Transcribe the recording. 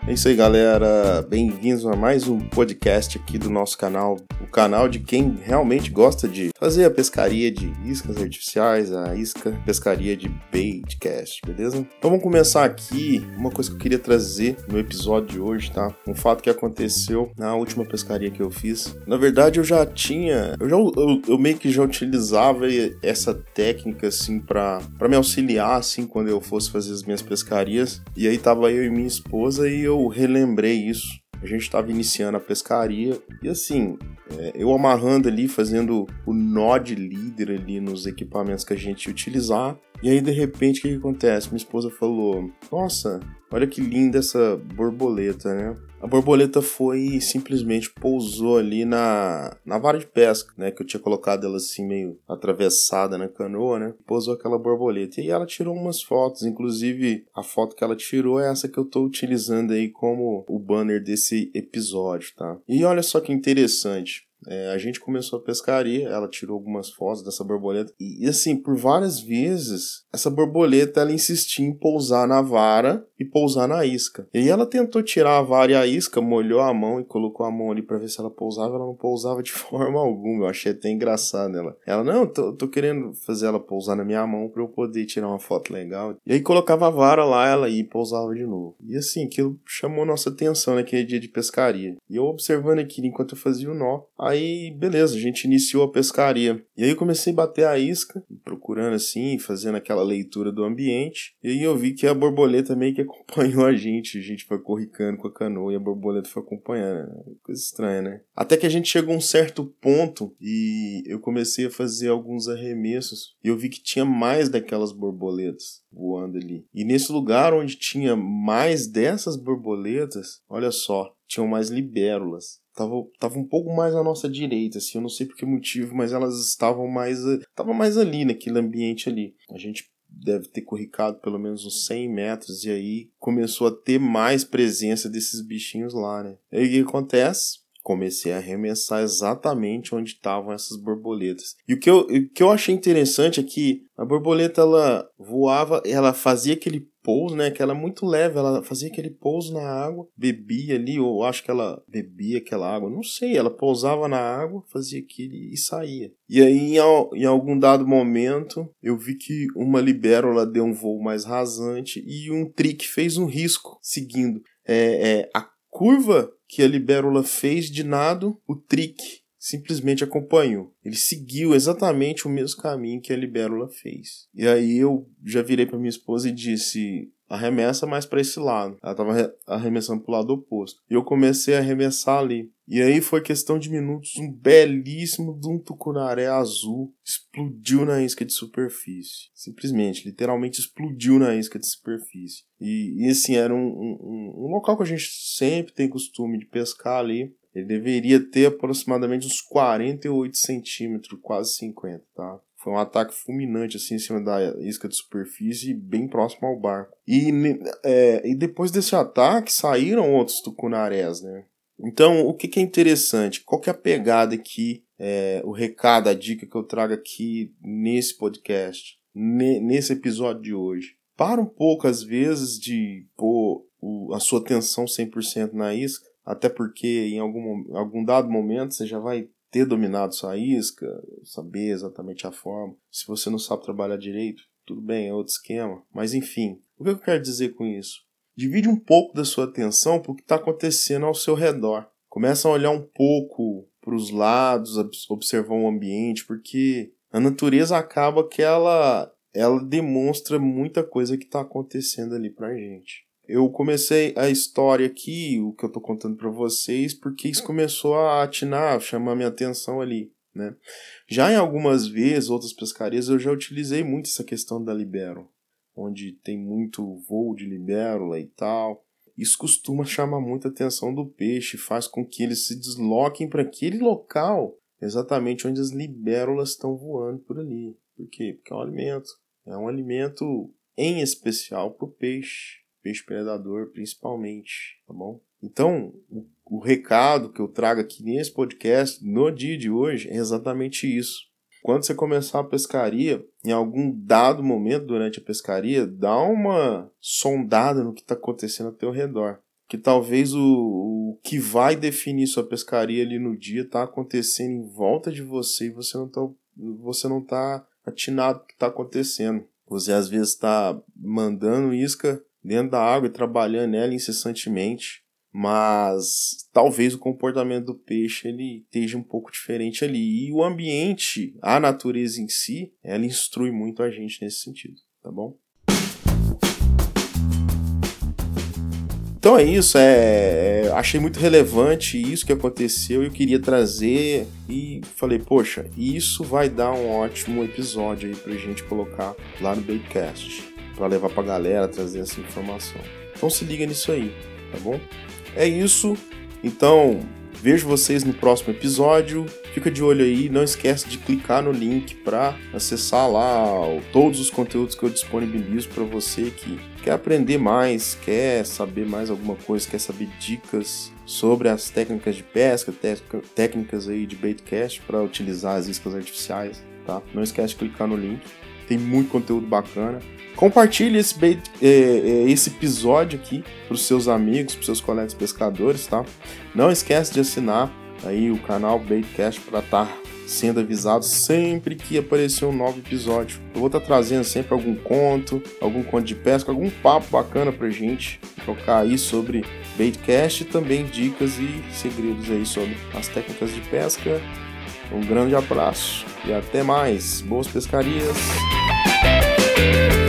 É isso aí, galera. Bem-vindos a mais um podcast aqui do nosso canal. O canal de quem realmente gosta de fazer a pescaria de iscas artificiais, a pescaria de baitcast, beleza? Então vamos começar aqui. Uma coisa que eu queria trazer no episódio de hoje, tá? Um fato que aconteceu na última pescaria que eu fiz. Na verdade, eu meio que já utilizava essa técnica, assim, pra me auxiliar, assim, quando eu fosse fazer as minhas pescarias. E aí tava eu e minha esposa e eu relembrei isso. A gente estava iniciando a pescaria e assim, eu amarrando ali, fazendo o nó de líder ali nos equipamentos que a gente ia utilizar. E aí de repente o que acontece? Minha esposa falou: nossa, olha que linda essa borboleta, né? A borboleta foi e simplesmente pousou ali na vara de pesca, né? Que eu tinha colocado ela assim meio atravessada na canoa, né? Pousou aquela borboleta. E aí ela tirou umas fotos, inclusive a foto que ela tirou é essa que eu tô utilizando aí como o banner desse episódio, tá? E olha só que interessante. A gente começou a pescaria, ela tirou algumas fotos dessa borboleta e assim, por várias vezes, essa borboleta ela insistia em pousar na vara e pousar na isca. E aí ela tentou tirar a vara e a isca, molhou a mão e colocou a mão ali pra ver se ela não pousava de forma alguma. Eu achei até engraçado ela. Não, tô querendo fazer ela pousar na minha mão pra eu poder tirar uma foto legal. E aí colocava a vara lá, ela ia e pousava de novo. E assim, aquilo chamou nossa atenção naquele dia de pescaria. E eu observando aquilo enquanto eu fazia o nó. Aí, beleza, a gente iniciou a pescaria. E aí eu comecei a bater a isca, procurando assim, fazendo aquela leitura do ambiente. E aí eu vi que a borboleta meio que acompanhou a gente foi corricando com a canoa e a borboleta foi acompanhando. Coisa estranha, né? Até que a gente chegou a um certo ponto e eu comecei a fazer alguns arremessos. E eu vi que tinha mais daquelas borboletas voando ali. E nesse lugar onde tinha mais dessas borboletas, olha só, tinham mais libélulas. Tava um pouco mais à nossa direita, assim, eu não sei por que motivo, mas elas estavam mais ali, naquele ambiente ali. A gente deve ter corricado pelo menos uns 100 metros, e aí começou a ter mais presença desses bichinhos lá, né? E aí o que acontece? Comecei a arremessar exatamente onde estavam essas borboletas. E o que eu achei interessante é que a borboleta, ela voava, ela fazia aquele pouso, né, que ela é muito leve, ela fazia aquele pouso na água, bebia ali, ou acho que ela bebia aquela água, não sei, ela pousava na água, fazia aquilo e saía. E aí, em algum dado momento, eu vi que uma libélula deu um voo mais rasante e um trique fez um risco seguindo. A curva que a libélula fez de nado, o trique simplesmente acompanhou. Ele seguiu exatamente o mesmo caminho que a libélula fez. E aí eu já virei para minha esposa e disse: arremessa mais para esse lado. Ela estava arremessando para o lado oposto. E eu comecei a arremessar ali. E aí foi questão de minutos, um belíssimo de um tucunaré azul explodiu na isca de superfície. Simplesmente, literalmente explodiu na isca de superfície. E assim, era um local que a gente sempre tem costume de pescar ali. Ele deveria ter aproximadamente uns 48 centímetros, quase 50, tá? Foi um ataque fulminante, assim, em cima da isca de superfície, bem próximo ao barco. E depois desse ataque, saíram outros tucunarés, né? Então, o que é interessante? Qual que é a pegada aqui, o recado, a dica que eu trago aqui nesse podcast, nesse episódio de hoje? Para um pouco, às vezes, de pôr a sua atenção 100% na isca, até porque em algum dado momento você já vai ter dominado sua isca, saber exatamente a forma. Se você não sabe trabalhar direito, tudo bem, é outro esquema. Mas enfim, o que eu quero dizer com isso? Divide um pouco da sua atenção para o que está acontecendo ao seu redor. Começa a olhar um pouco para os lados, observar o ambiente, porque a natureza acaba que ela demonstra muita coisa que está acontecendo ali para a gente. Eu comecei a história aqui, o que eu tô contando para vocês, porque isso começou a atinar, chamar minha atenção ali, né? Já em algumas vezes, outras pescarias, eu já utilizei muito essa questão da libélula, onde tem muito voo de libélula e tal. Isso costuma chamar muita atenção do peixe, faz com que eles se desloquem para aquele local, exatamente onde as libélulas estão voando por ali. Por quê? Porque é um alimento em especial para o peixe predador principalmente, tá bom? Então, o recado que eu trago aqui nesse podcast, no dia de hoje, é exatamente isso. Quando você começar a pescaria, em algum dado momento durante a pescaria, dá uma sondada no que está acontecendo ao teu redor. que talvez o que vai definir sua pescaria ali no dia está acontecendo em volta de você e você não tá atinado do que está acontecendo. Você às vezes está mandando isca dentro da água e trabalhando nela incessantemente, mas talvez o comportamento do peixe ele esteja um pouco diferente ali. E o ambiente, a natureza em si, ela instrui muito a gente nesse sentido, tá bom? Então é isso, achei muito relevante isso que aconteceu e eu queria trazer e falei, poxa, isso vai dar um ótimo episódio aí pra gente colocar lá no Baitcast, pra levar pra galera, trazer essa informação. Então se liga nisso aí, tá bom? É isso, então vejo vocês no próximo episódio, fica de olho aí, não esquece de clicar no link para acessar lá todos os conteúdos que eu disponibilizo para você que quer aprender mais, quer saber mais alguma coisa, quer saber dicas sobre as técnicas de pesca, técnicas aí de baitcast para utilizar as iscas artificiais, tá? Não esquece de clicar no link, tem muito conteúdo bacana. Compartilhe esse episódio aqui para os seus amigos, para os seus colegas pescadores, tá? Não esquece de assinar aí o canal Baitcast para estar sendo avisado sempre que aparecer um novo episódio. Eu vou estar trazendo sempre algum conto de pesca, algum papo bacana pra gente trocar aí sobre Baitcast e também dicas e segredos aí sobre as técnicas de pesca. Um grande abraço e até mais. Boas pescarias!